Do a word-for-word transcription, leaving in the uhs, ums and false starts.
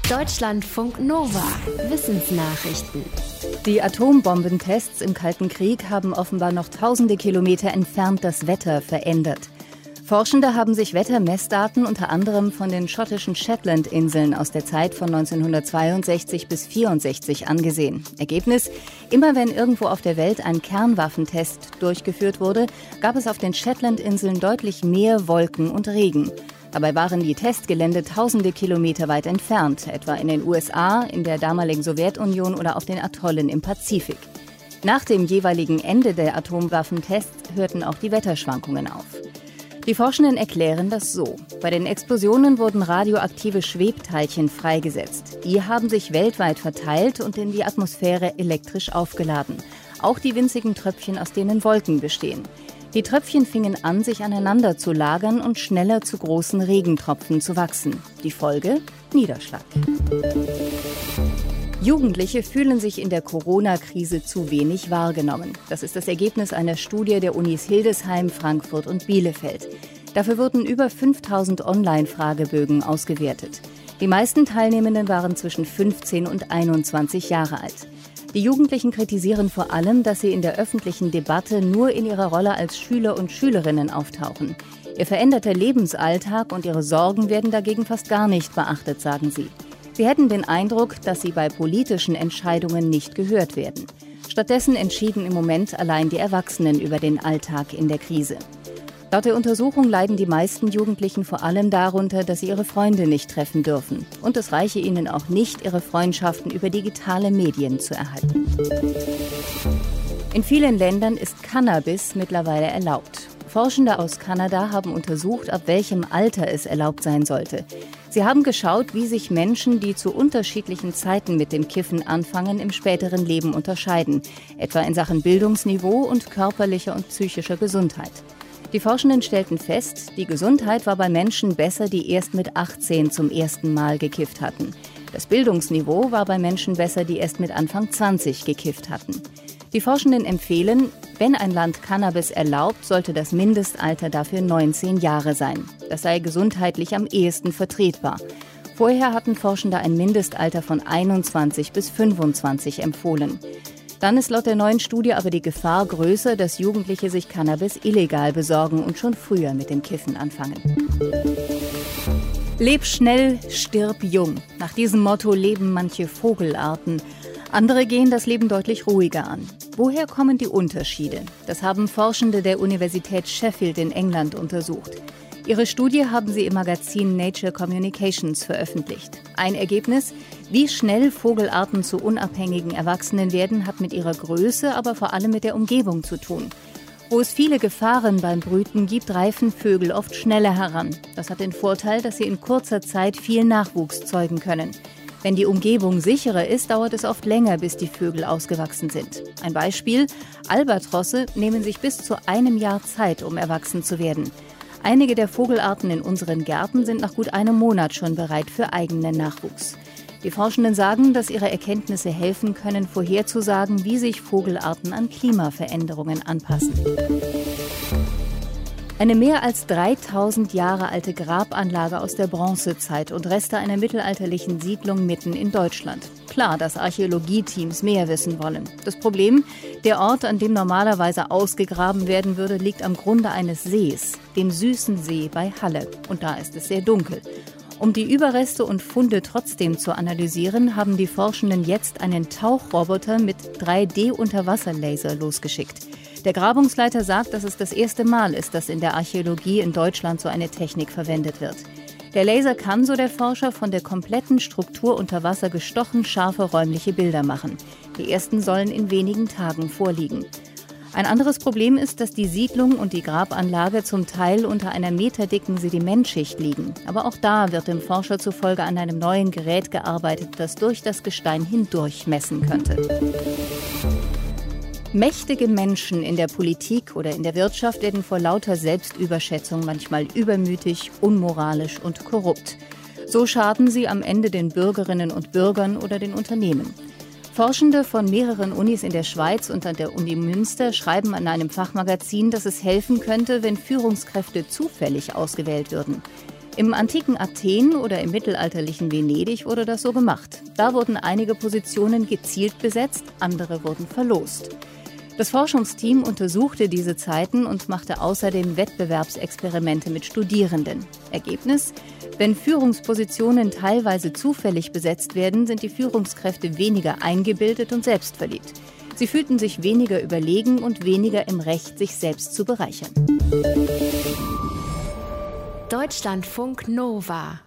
Deutschlandfunk Nova. Wissensnachrichten. Die Atombombentests im Kalten Krieg haben offenbar noch tausende Kilometer entfernt das Wetter verändert. Forschende haben sich Wettermessdaten unter anderem von den schottischen Shetlandinseln aus der Zeit von neunzehnhundertzweiundsechzig bis vierundsechzig angesehen. Ergebnis: Immer wenn irgendwo auf der Welt ein Kernwaffentest durchgeführt wurde, gab es auf den Shetlandinseln deutlich mehr Wolken und Regen. Dabei waren die Testgelände tausende Kilometer weit entfernt, etwa in den U S A, in der damaligen Sowjetunion oder auf den Atollen im Pazifik. Nach dem jeweiligen Ende der Atomwaffentests hörten auch die Wetterschwankungen auf. Die Forschenden erklären das so: Bei den Explosionen wurden radioaktive Schwebteilchen freigesetzt. Die haben sich weltweit verteilt und in die Atmosphäre elektrisch aufgeladen. Auch die winzigen Tröpfchen, aus denen Wolken bestehen. Die Tröpfchen fingen an, sich aneinander zu lagern und schneller zu großen Regentropfen zu wachsen. Die Folge? Niederschlag. Jugendliche fühlen sich in der Corona-Krise zu wenig wahrgenommen. Das ist das Ergebnis einer Studie der Unis Hildesheim, Frankfurt und Bielefeld. Dafür wurden über fünftausend Online-Fragebögen ausgewertet. Die meisten Teilnehmenden waren zwischen fünfzehn und einundzwanzig Jahre alt. Die Jugendlichen kritisieren vor allem, dass sie in der öffentlichen Debatte nur in ihrer Rolle als Schüler und Schülerinnen auftauchen. Ihr veränderter Lebensalltag und ihre Sorgen werden dagegen fast gar nicht beachtet, sagen sie. Sie hätten den Eindruck, dass sie bei politischen Entscheidungen nicht gehört werden. Stattdessen entschieden im Moment allein die Erwachsenen über den Alltag in der Krise. Laut der Untersuchung leiden die meisten Jugendlichen vor allem darunter, dass sie ihre Freunde nicht treffen dürfen. Und es reiche ihnen auch nicht, ihre Freundschaften über digitale Medien zu erhalten. In vielen Ländern ist Cannabis mittlerweile erlaubt. Forschende aus Kanada haben untersucht, ab welchem Alter es erlaubt sein sollte. Sie haben geschaut, wie sich Menschen, die zu unterschiedlichen Zeiten mit dem Kiffen anfangen, im späteren Leben unterscheiden, etwa in Sachen Bildungsniveau und körperlicher und psychischer Gesundheit. Die Forschenden stellten fest, die Gesundheit war bei Menschen besser, die erst mit achtzehn zum ersten Mal gekifft hatten. Das Bildungsniveau war bei Menschen besser, die erst mit Anfang zwanzig gekifft hatten. Die Forschenden empfehlen, wenn ein Land Cannabis erlaubt, sollte das Mindestalter dafür neunzehn Jahre sein. Das sei gesundheitlich am ehesten vertretbar. Vorher hatten Forschende ein Mindestalter von einundzwanzig bis fünfundzwanzig empfohlen. Dann ist laut der neuen Studie aber die Gefahr größer, dass Jugendliche sich Cannabis illegal besorgen und schon früher mit dem Kiffen anfangen. Leb schnell, stirb jung. Nach diesem Motto leben manche Vogelarten. Andere gehen das Leben deutlich ruhiger an. Woher kommen die Unterschiede? Das haben Forschende der Universität Sheffield in England untersucht. Ihre Studie haben sie im Magazin Nature Communications veröffentlicht. Ein Ergebnis: Wie schnell Vogelarten zu unabhängigen Erwachsenen werden, hat mit ihrer Größe, aber vor allem mit der Umgebung zu tun. Wo es viele Gefahren beim Brüten gibt, reifen Vögel oft schneller heran. Das hat den Vorteil, dass sie in kurzer Zeit viel Nachwuchs zeugen können. Wenn die Umgebung sicherer ist, dauert es oft länger, bis die Vögel ausgewachsen sind. Ein Beispiel: Albatrosse nehmen sich bis zu einem Jahr Zeit, um erwachsen zu werden. Einige der Vogelarten in unseren Gärten sind nach gut einem Monat schon bereit für eigenen Nachwuchs. Die Forschenden sagen, dass ihre Erkenntnisse helfen können, vorherzusagen, wie sich Vogelarten an Klimaveränderungen anpassen. Eine mehr als dreitausend Jahre alte Grabanlage aus der Bronzezeit und Reste einer mittelalterlichen Siedlung mitten in Deutschland. Klar, dass Archäologieteams mehr wissen wollen. Das Problem: Der Ort, an dem normalerweise ausgegraben werden würde, liegt am Grunde eines Sees, dem Süßen See bei Halle. Und da ist es sehr dunkel. Um die Überreste und Funde trotzdem zu analysieren, haben die Forschenden jetzt einen Tauchroboter mit drei D-Unterwasserlaser losgeschickt. Der Grabungsleiter sagt, dass es das erste Mal ist, dass in der Archäologie in Deutschland so eine Technik verwendet wird. Der Laser kann, so der Forscher, von der kompletten Struktur unter Wasser gestochen scharfe räumliche Bilder machen. Die ersten sollen in wenigen Tagen vorliegen. Ein anderes Problem ist, dass die Siedlung und die Grabanlage zum Teil unter einer meterdicken Sedimentschicht liegen. Aber auch da wird dem Forscher zufolge an einem neuen Gerät gearbeitet, das durch das Gestein hindurch messen könnte. Mächtige Menschen in der Politik oder in der Wirtschaft werden vor lauter Selbstüberschätzung manchmal übermütig, unmoralisch und korrupt. So schaden sie am Ende den Bürgerinnen und Bürgern oder den Unternehmen. Forschende von mehreren Unis in der Schweiz und an der Uni Münster schreiben an einem Fachmagazin, dass es helfen könnte, wenn Führungskräfte zufällig ausgewählt würden. Im antiken Athen oder im mittelalterlichen Venedig wurde das so gemacht. Da wurden einige Positionen gezielt besetzt, andere wurden verlost. Das Forschungsteam untersuchte diese Zeiten und machte außerdem Wettbewerbsexperimente mit Studierenden. Ergebnis: Wenn Führungspositionen teilweise zufällig besetzt werden, sind die Führungskräfte weniger eingebildet und selbstverliebt. Sie fühlten sich weniger überlegen und weniger im Recht, sich selbst zu bereichern. Deutschlandfunk Nova